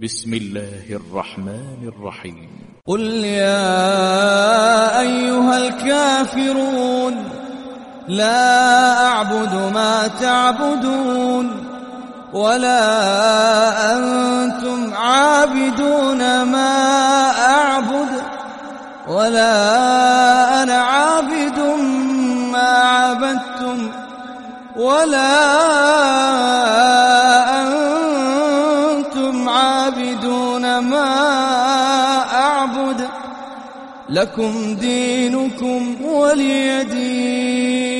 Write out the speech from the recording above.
بسم الله الرحمن الرحيم. قل يا أيها الكافرون لا أعبد ما تعبدون ولا أنتم عابدون ما أعبد ولا أنا عابد ما عبدتم ولا أنتم عابدون ما أعبد لكم دينكم ولي دين.